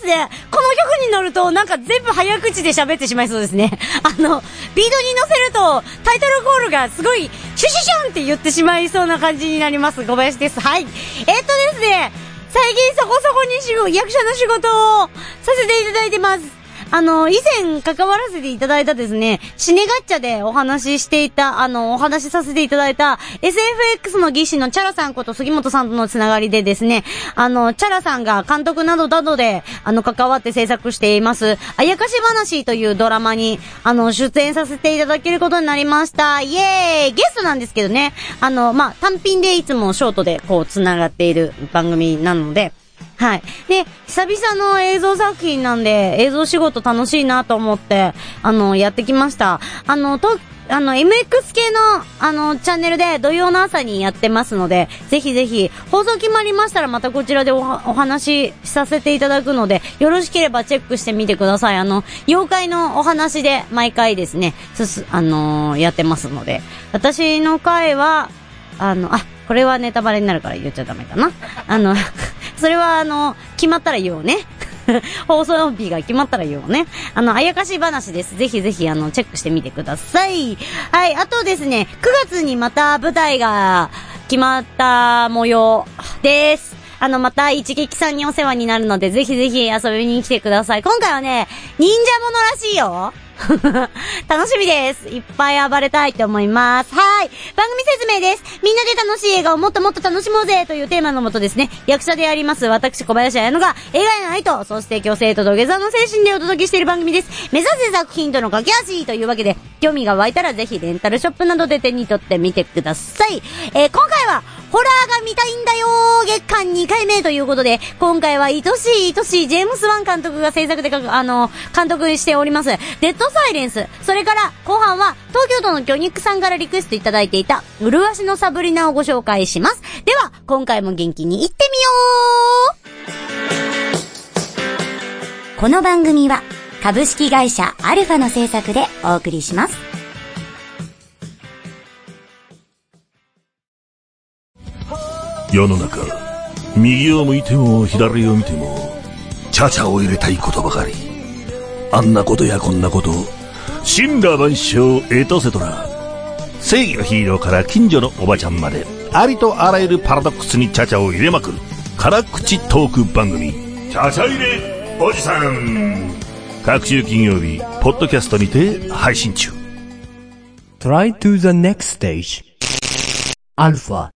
ですね、この曲に乗るとなんか全部早口で喋ってしまいそうですね。ビードに乗せるとタイトルコールがすごいシュシュシュンって言ってしまいそうな感じになります。小林です。はい。ですね、最近そこそこに役者の仕事をさせていただいてます。以前関わらせていただいたですね、シネガッチャでお話ししていた、お話しさせていただいた SFX の技師のチャラさんこと杉本さんとのつながりでですね、チャラさんが監督などで、関わって制作しています、あやかし話というドラマに、出演させていただけることになりました。イエーイ！ゲストなんですけどね、単品でいつもショートでこうつながっている番組なので、はい。で、久々の映像作品なんで、映像仕事楽しいなと思って、やってきました。MX 系の、チャンネルで土曜の朝にやってますので、ぜひぜひ、放送決まりましたらまたこちらでお話しさせていただくので、よろしければチェックしてみてください。妖怪のお話で毎回ですね、やってますので、私の回は、これはネタバレになるから言っちゃダメかな。それは決まったら言おうね。放送日が決まったら言おうね。あやかし話です。ぜひぜひチェックしてみてください。はい、あとですね、9月にまた舞台が決まった模様です。また一撃さんにお世話になるので、ぜひぜひ遊びに来てください。今回はね、忍者ものらしいよ。楽しみです。いっぱい暴れたいと思います。はい。番組説明です。みんなで楽しい映画をもっともっと楽しもうぜというテーマのもとですね、役者であります私小林彩乃が映画への愛と、そして虚勢と土下座の精神でお届けしている番組です。目指せ作品との架け橋というわけで、興味が湧いたらぜひレンタルショップなどで手に取ってみてください。今回はホラーが見たいんだよー月間2回目ということで、今回は愛しいジェームス・ワン監督が制作で監督しておりますデッドサイレンス、それから後半は東京都の魚肉さんからリクエストいただいていた麗しのサブリナをご紹介します。では今回も元気にいってみよう。この番組は株式会社アルファの制作でお送りします。 世の中、右を向いても左を見てもチャチャを入れたいことばかり。あんなことやこんなこと、神羅万象エトセトラ。正義のヒーローから近所のおばちゃんまで、ありとあらゆるパラドックスにチャチャを入れまくる辛口トーク番組、チャチャ入れおじさん。各週金曜日ポッドキャストにて配信中。 Try to the next stage アルファ。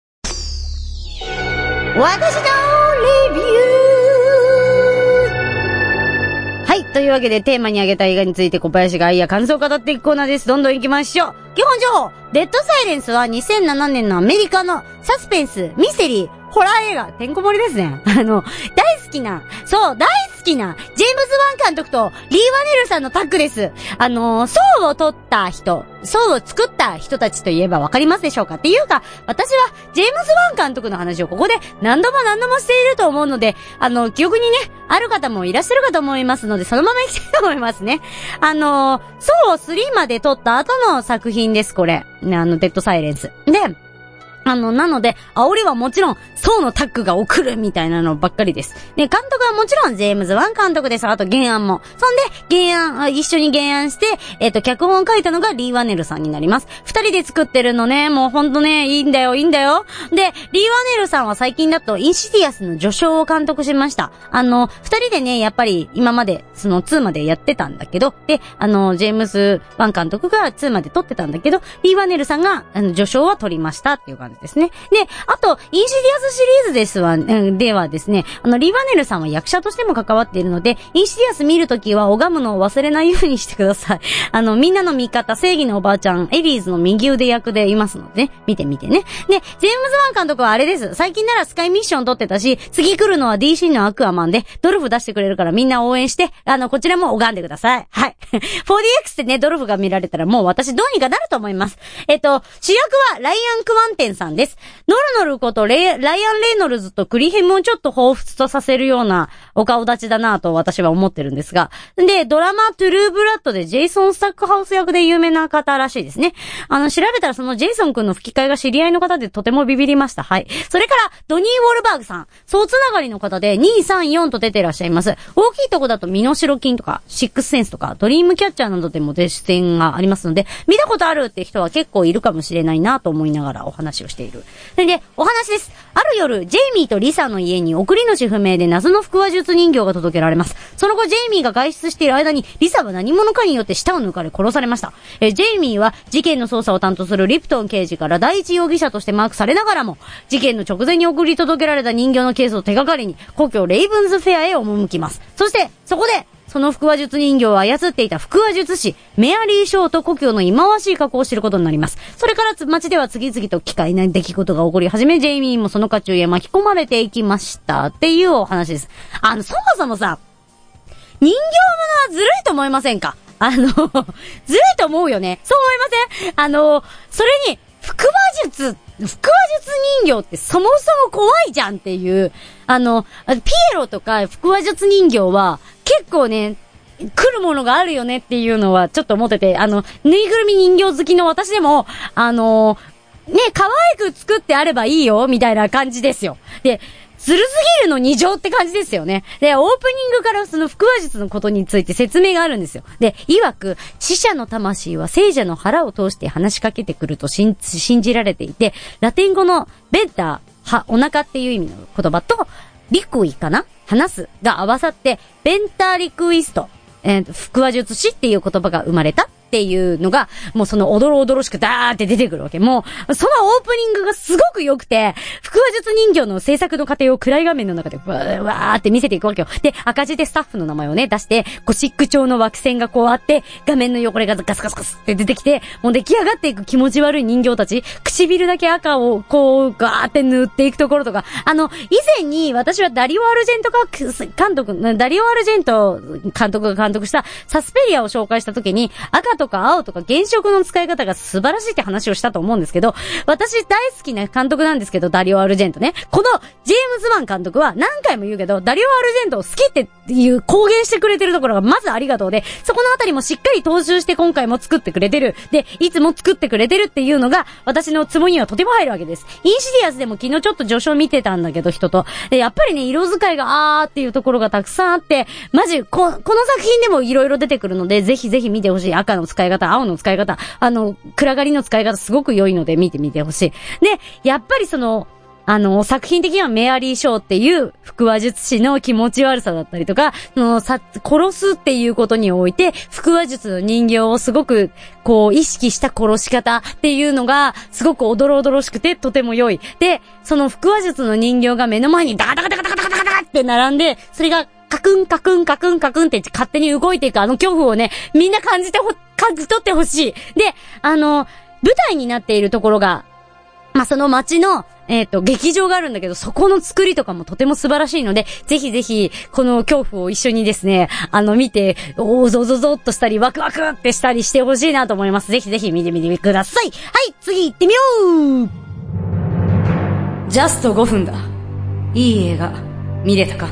私のレビュー。はい、というわけでテーマに挙げた映画について小林が愛や感想を語っていくコーナーです。どんどん行きましょう。基本情報。デッドサイレンスは2007年のアメリカのサスペンス、ミステリー、ホラー映画、てんこ盛りですね。大好きな、ジェームズ・ワン監督とリー・ワネルさんのタッグです。ソウを取った人、ソウを作った人たちといえばわかりますでしょうか？っていうか、私はジェームズ・ワン監督の話をここで何度もしていると思うので、記憶にね、ある方もいらっしゃるかと思いますので、そのまま行きたいと思いますね。ソウを3まで撮った後の作品です、これ。デッドサイレンス。で、なので、煽りはもちろん、ソウのタッグが送るみたいなのばっかりです。で、監督はもちろん、ジェームズ・ワン監督です。あと、原案も。そんで、一緒に原案して、脚本を書いたのがリー・ワネルさんになります。二人で作ってるのね、もうほんとね、いいんだよ。で、リー・ワネルさんは最近だと、インシディアスの序章を監督しました。二人でね、やっぱり、今まで、その2までやってたんだけど、で、ジェームズ・ワン監督が2まで撮ってたんだけど、リー・ワネルさんが、序章は撮りましたっていう感じですね。で、あと、インシディアスシリーズではですね、リー・ワネルさんは役者としても関わっているので、インシディアス見るときは拝むのを忘れないようにしてください。みんなの味方、正義のおばあちゃん、エリーズの右腕役でいますのでね、見てみてね。で、ジェームズ・ワン監督はあれです。最近ならスカイミッション撮ってたし、次来るのは DC のアクアマンで、ドルフ出してくれるからみんな応援して、こちらも拝んでください。はい。4DX でね、ドルフが見られたらもう私どうにかなると思います。主役はライアン・クワンテンささんです。ノルノルことライアン・レイノルズとクリヘムをちょっと彷彿とさせるようなお顔立ちだなと私は思ってるんですが。で、ドラマトゥルーブラッドでジェイソン・スタックハウス役で有名な方らしいですね。調べたらそのジェイソン君の吹き替えが知り合いの方でとてもビビりました。はい。それから、ドニー・ウォルバーグさん。総つながりの方で2、3、4と出てらっしゃいます。大きいとこだと身代金とか、シックスセンスとか、ドリームキャッチャーなどでも出演がありますので、見たことあるって人は結構いるかもしれないなと思いながらお話をしている。で、お話です。ある夜、ジェイミーとリサの家に送り主不明で謎の腹話術人形が届けられます。その後、ジェイミーが外出している間に、リサは何者かによって舌を抜かれ殺されました。ジェイミーは事件の捜査を担当するリプトン刑事から第一容疑者としてマークされながらも、事件の直前に送り届けられた人形のケースを手がかりに、故郷レイブンズフェアへ赴きます。そして、そこで、その腹話術人形を操っていた腹話術師、メアリー・ショーと故郷の忌まわしい過去を知ることになります。それから街では次々と奇怪な出来事が起こり始め、ジェイミーもその渦中へ巻き込まれていきましたっていうお話です。そもそもさ、人形物はずるいと思いませんか？ずるいと思うよね。そう思いません？それに、腹話術人形ってそもそも怖いじゃんっていう、ピエロとか腹話術人形は結構ね、来るものがあるよねっていうのはちょっと思ってて、ぬいぐるみ人形好きの私でも、可愛く作ってあればいいよ、みたいな感じですよ。で、ずるすぎるの2乗って感じですよね。で、オープニングからその腹話術のことについて説明があるんですよ。で、曰く、死者の魂は聖者の腹を通して話しかけてくると信じられていて、ラテン語のベンター、お腹っていう意味の言葉と、リクイかな？話すが合わさって、ベンターリクイスト、腹話術師っていう言葉が生まれたっていうのが、もうそのおどろおどろしくダーって出てくるわけ。もう、そのオープニングがすごく良くて、腹話術人形の制作の過程を暗い画面の中でわーって見せていくわけよ。で、赤字でスタッフの名前をね、出して、ゴシック調の枠線がこうあって、画面の汚れがガスガスガスって出てきて、もう出来上がっていく気持ち悪い人形たち、唇だけ赤をこう、ガーって塗っていくところとか、以前に私はダリオ・アルジェント監督が監督したサスペリアを紹介した時に、赤とか青とか原色の使い方が素晴らしいって話をしたと思うんですけど、私大好きな監督なんですけど、ダリオ・アルジェントね。このジェームズ・ワン監督は何回も言うけど、ダリオ・アルジェントを好きっていう公言してくれてるところがまずありがとうで、そこのあたりもしっかり踏襲して今回も作ってくれてる。で、いつも作ってくれてるっていうのが私のツボにはとても入るわけです。インシディアスでも昨日ちょっと序章見てたんだけど、人と。で、やっぱりね、色使いがっていうところがたくさんあって、マジ、この作品でもいろいろ出てくるので、ぜひぜひ見てほしい。赤の使い方、青の使い方、暗がりの使い方すごく良いので見てみてほしい。で、やっぱり作品的にはメアリー・ショーっていう腹話術師の気持ち悪さだったりとか、殺すっていうことにおいて、腹話術の人形をすごく、こう、意識した殺し方っていうのが、すごくおどろおどろしくて、とても良い。で、その腹話術の人形が目の前にダカダカダカダカダカダカって並んで、それが、カクンカクンカクンカクンって勝手に動いていく恐怖をね、みんな感じ取ってほしい。で、舞台になっているところが、その街の、劇場があるんだけど、そこの作りとかもとても素晴らしいので、ぜひぜひ、この恐怖を一緒にですね、見て、ゾゾゾっとしたり、ワクワクってしたりしてほしいなと思います。ぜひぜひ見てみてください。はい、次行ってみよう。ジャスト5分だ。いい映画、見れたか？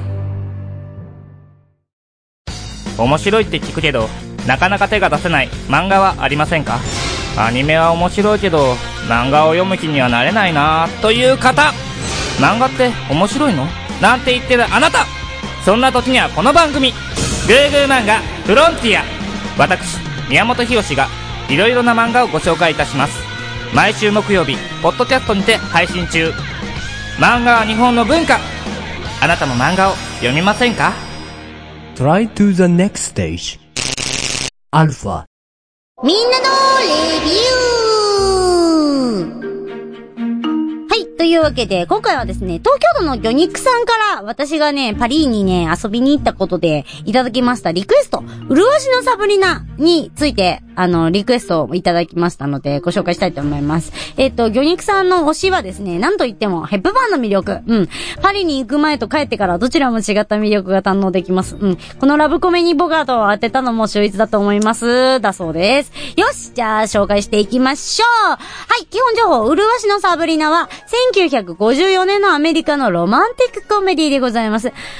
面白いって聞くけど、なかなか手が出せない漫画はありませんか？アニメは面白いけど漫画を読む気にはなれないなという方、漫画って面白いの？なんて言ってるあなた、そんな時にはこの番組、グーグー漫画フロンティア、私宮本浩がいろいろな漫画をご紹介いたします。毎週木曜日ポッドキャストにて配信中。漫画は日本の文化、あなたも漫画を読みませんか？ Try to the next stage. Alpha。 みんなのレビュー。はい、 というわけで、今回はですね、東京都の魚肉さんから、私がね、パリにね、遊びに行ったことで、いただきましたリクエスト、麗しのサブリナについて、リクエストをいただきましたので、ご紹介したいと思います。魚肉さんの推しはですね、なんといっても、ヘップバーンの魅力。パリに行く前と帰ってからどちらも違った魅力が堪能できます。このラブコメにボガートを当てたのも秀逸だと思います。だそうです。よし、じゃあ紹介していきましょう。はい、基本情報、麗しのサブリナは、1954年のアメリカのロマンティックコメディでございます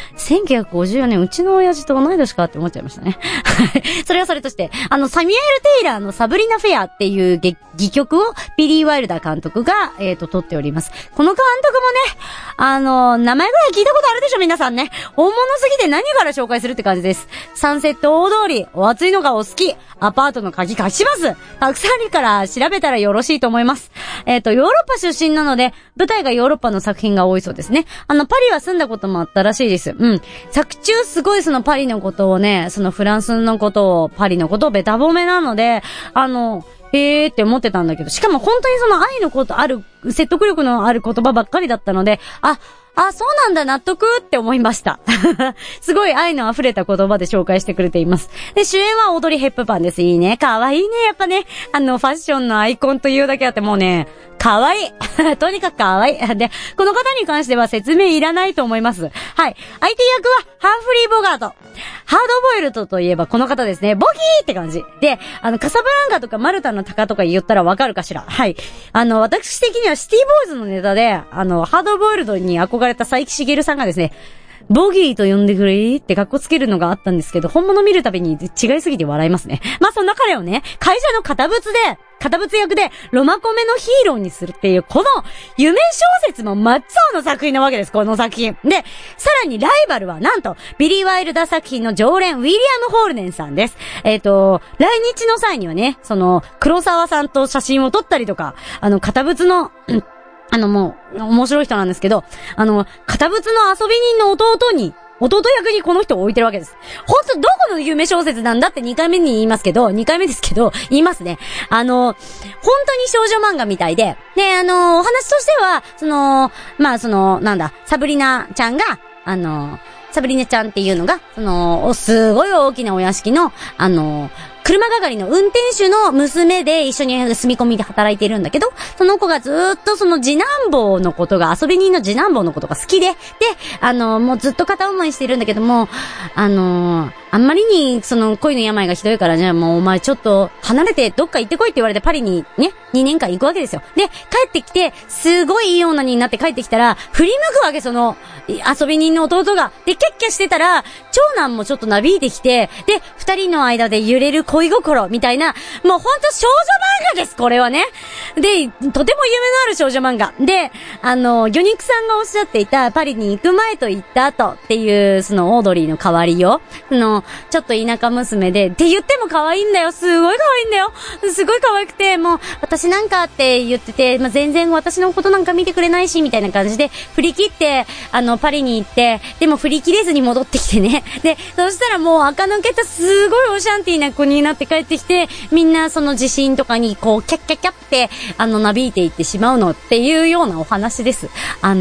。1954年、うちの親父と同い年かって思っちゃいましたね。それはそれとして、サミュエル・テイラーのサブリナ・フェアっていう戯曲をビリー・ワイルダー監督が、撮っております。この監督もね、名前ぐらい聞いたことあるでしょ、皆さんね。大物すぎて何から紹介するって感じです。サンセット大通り、お熱いのがお好き、アパートの鍵貸します。たくさんあるから調べたらよろしいと思います。ヨーロッパ出身なので、舞台がヨーロッパの作品が多いそうですね。パリは住んだこともあったらしいです。作中すごいそのパリのことをね、そのフランスのことを、パリのことをベタ褒めなので、って思ってたんだけど、しかも本当にその愛のことある、説得力のある言葉ばっかりだったので、そうなんだ、納得って思いました。すごい愛の溢れた言葉で紹介してくれています。で、主演はオードリー・ヘップバーンです。いいね。かわいいね。やっぱね、ファッションのアイコンというだけあってもうね、かわいい。とにかくかわいい。で、この方に関しては説明いらないと思います。はい。相手役はハンフリー・ボガート。ハードボイルドといえばこの方ですね。ボギーって感じ。で、カサブランカとかマルタの鷹とか言ったらわかるかしら。はい。私的にはシティボーイズのネタで、ハードボイルドに憧れた佐伯茂さんがですね、ボギーと呼んでくれって格好つけるのがあったんですけど、本物見るたびに違いすぎて笑いますね。まあそんな彼をね、会社の堅物役でロマコメのヒーローにするっていう、この夢小説も真っ青の作品なわけです、この作品。で、さらにライバルはなんと、ビリー・ワイルダー作品の常連、ウィリアム・ホールデンさんです。来日の際にはね、黒沢さんと写真を撮ったりとか、堅物の、もう、面白い人なんですけど、堅物の遊び人の弟役にこの人を置いてるわけです。本当どこの夢小説なんだって2回目ですけど、言いますね。本当に少女漫画みたいで、で、お話としては、サブリナちゃんが、サブリナちゃんっていうのが、すごい大きなお屋敷の、車係の運転手の娘で一緒に住み込みで働いているんだけど、その子がずーっとその次男坊のことが、遊び人の次男坊のことが好きで、もうずっと片思いしてるんだけども、あんまりにその恋の病がひどいからじゃあもうお前ちょっと離れてどっか行ってこいって言われてパリにね、2年間行くわけですよ。で、帰ってきて、すごいいい女になって帰ってきたら、振り向くわけ、その、遊び人の弟が。で、キャッキャしてたら、長男もちょっとなびいてきて、で、二人の間で揺れる恋心みたいな、もうほんと少女漫画です、これはね。で、とても夢のある少女漫画。で、魚肉さんがおっしゃっていた、パリに行く前と行った後っていう、そのオードリーの代わりよ。ちょっと田舎娘で、って言っても可愛いんだよ。すごい可愛いんだよ。すごい可愛くて、もう、私なんかって言ってて、全然私のことなんか見てくれないし、みたいな感じで、振り切って、パリに行って、でも振り切れずに戻ってきてね。で、そしたらもう垢抜けたすごいオシャンティーな子になって帰ってきて、みんなその地震とかにこう、キャッキャッキャって、なびいていってしまうのっていうようなお話です。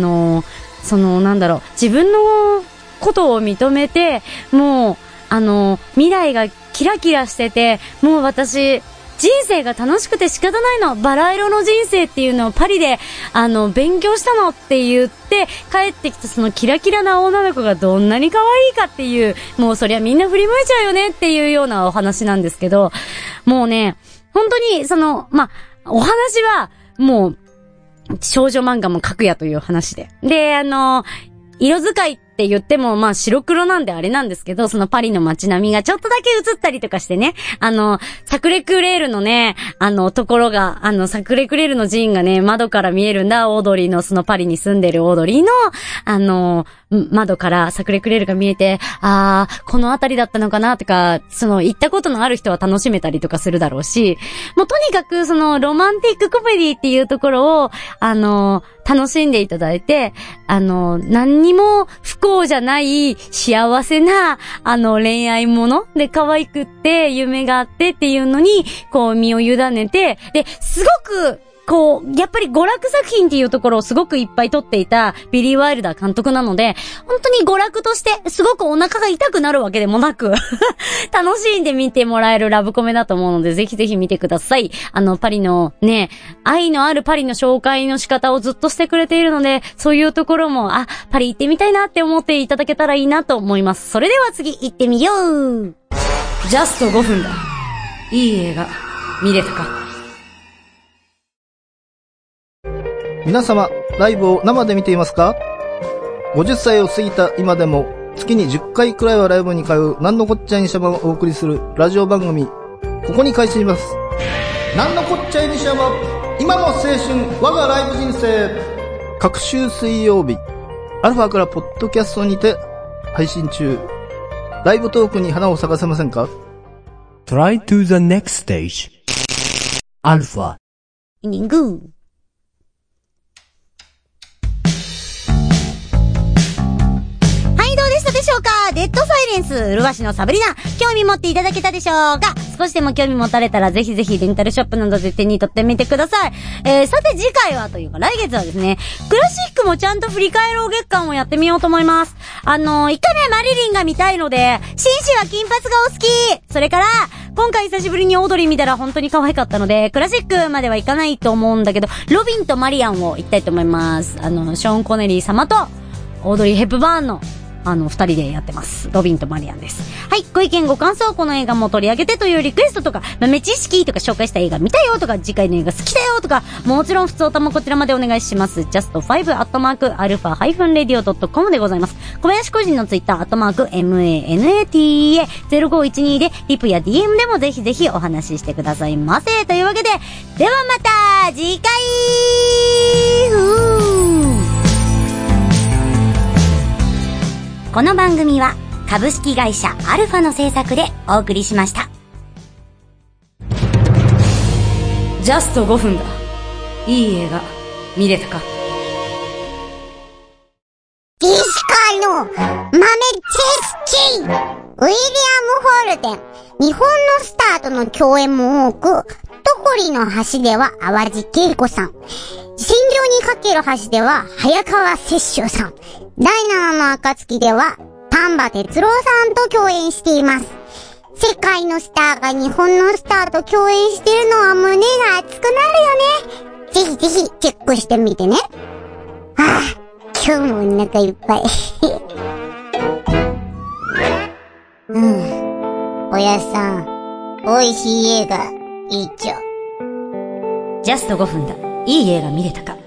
自分のことを認めて、もう、未来がキラキラしてて、もう私、人生が楽しくて仕方ないの。バラ色の人生っていうのをパリで、勉強したのって言って、帰ってきたそのキラキラな女の子がどんなに可愛いかっていう、もうそりゃみんな振り向いちゃうよねっていうようなお話なんですけど、もうね、本当にお話は、もう、少女漫画も描くやという話で。で、色使いって言っても、白黒なんであれなんですけど、そのパリの街並みがちょっとだけ映ったりとかしてね、サクレクレールのね、ところが、サクレクレールの寺院がね、窓から見えるんだ、オードリーの、そのパリに住んでるオードリーの、窓からサクレクレールが見えて、この辺りだったのかなとか、行ったことのある人は楽しめたりとかするだろうし、もうとにかくロマンティックコメディっていうところを、楽しんでいただいて、何にも不幸じゃない幸せな、恋愛もので可愛くって夢があってっていうのに、こう身を委ねて、で、すごくこう、やっぱり娯楽作品っていうところをすごくいっぱい撮っていたビリー・ワイルダー監督なので、本当に娯楽としてすごくお腹が痛くなるわけでもなく、楽しんで見てもらえるラブコメだと思うので、ぜひぜひ見てください。パリのね、愛のあるパリの紹介の仕方をずっとしてくれているので、そういうところも、パリ行ってみたいなって思っていただけたらいいなと思います。それでは次行ってみよう。ジャスト5分だ。いい映画、見れたか。 皆様、ライブを生で見ていますか？ 50 歳を過ぎた今でも月に10回くらいはライブに通うなんのこっちゃいにしゃばをお送りするラジオ番組、ここに開始します。なんのこっちゃいにしゃば、今の青春我がライブ人生。各週水曜日、アルファからポッドキャストにて配信中。ライブトークに花を咲かせませんか？ Try to the next stage. アルファ。 イニング。でしょうか。デッドサイレンス、うるわしのサブリナ、興味持っていただけたでしょうか。少しでも興味持たれたらぜひぜひレンタルショップなどで手に取ってみてください。さて次回はというか来月はですね、クラシックもちゃんと振り返ろう月間をやってみようと思います。一回目マリリンが見たいので、紳士は金髪がお好き。それから、今回久しぶりにオードリー見たら本当に可愛かったので、クラシックまではいかないと思うんだけど、ロビンとマリアンを行きたいと思います。ショーン・コネリー様と、オードリー・ヘップバーンの二人でやってます。ロビンとマリアンです。はい、ご意見ご感想、この映画も取り上げてというリクエストとか、豆知識とか紹介した映画見たよとか、次回の映画好きだよとか、もちろん普通歌もこちらまでお願いします。just5@alpha-radio.com でございます。小林個人のツイッター、@manata0512 で、リプや DM でもぜひぜひお話ししてくださいませ。というわけで、ではまた次回この番組は株式会社アルファの制作でお送りしました。ジャスト5分だ。いい映画見れたか。 ディスカの豆知識。ウィリアム・ホールデン。日本のスターとの共演も多く、トコリの橋では淡路恵子さん。戦場にかける橋では早川雪洲さん。第7の暁では丹波哲郎さんと共演しています。世界のスターが日本のスターと共演してるのは胸が熱くなるよね。ぜひぜひチェックしてみてね。今日もお腹いっぱい。おやさん、美味しい映画いいっちょ。 ジャスト5分だ。いい映画見れたか。